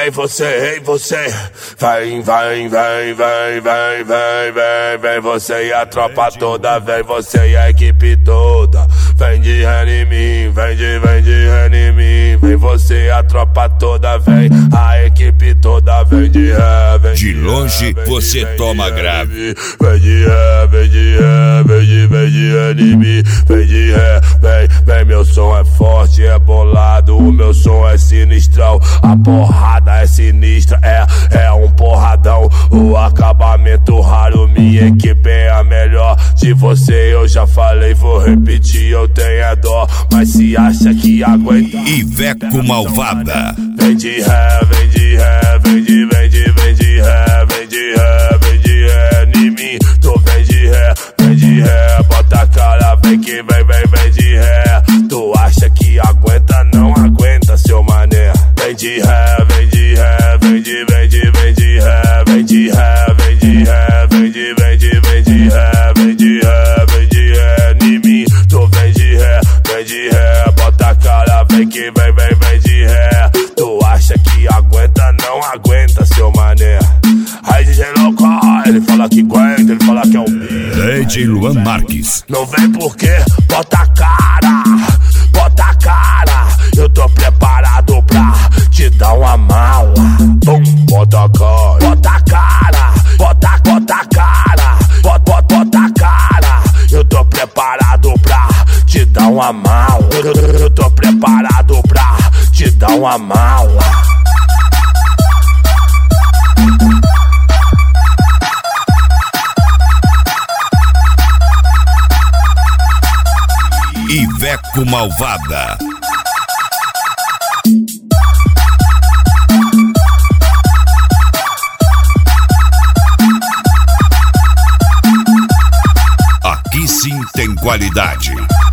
Ei você, vem, você e a tropa toda, vem você e a equipe toda, vem de ré em mim, vem de ré em mim, vem você e a tropa toda, vem, a equipe toda, vem de ré, vem de longe você toma grave, vem de ré em mim, vem de ré, vem, meu som é forte, é bolado, o meu som é sinistrão, a porrada é sinistra, é um porradão, o acabamento raro, minha equipe é a melhor. De você eu já falei, vou repetir, eu tenho a dó, mas se acha que aguenta. Iveco Malvada. Vem de ré, vem de ré, vem de ré, vem de ré em mim, tu vem de ré, bota a cara, vem que vem de ré. Tu acha que aguenta, não aguenta, seu mané. Vem de ré, vem de ré, vem de ré, vem de ré, vem de ré, vem de ré, vem de ré em mim, tu vem de ré, bota a cara, vem que vem de ré. Tu acha que aguenta, não aguenta, seu mané. Aí DJ Louco, ele fala que aguenta, ele fala que é o DJ Luan Marques. Não vem porque bota a cara, eu tô preparado pra te dar uma mala. Bum, bota a cara, bota a cara, eu tô preparado pra te dar uma mala. Eu tô preparado pra te dar uma mala. Iveco Malvada. Aqui sim tem qualidade.